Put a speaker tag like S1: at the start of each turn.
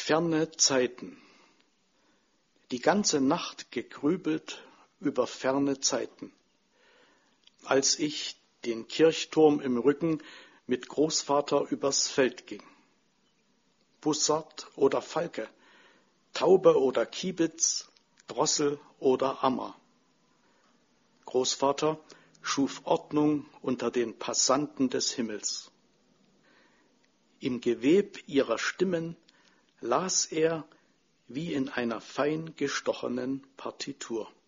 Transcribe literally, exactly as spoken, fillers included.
S1: Ferne Zeiten. Die ganze Nacht gegrübelt über ferne Zeiten. Als ich den Kirchturm im Rücken mit Großvater übers Feld ging. Bussard oder Falke, Taube oder Kiebitz, Drossel oder Ammer. Großvater schuf Ordnung unter den Passanten des Himmels. Im Geweb ihrer Stimmen las er wie in einer fein gestochenen Partitur.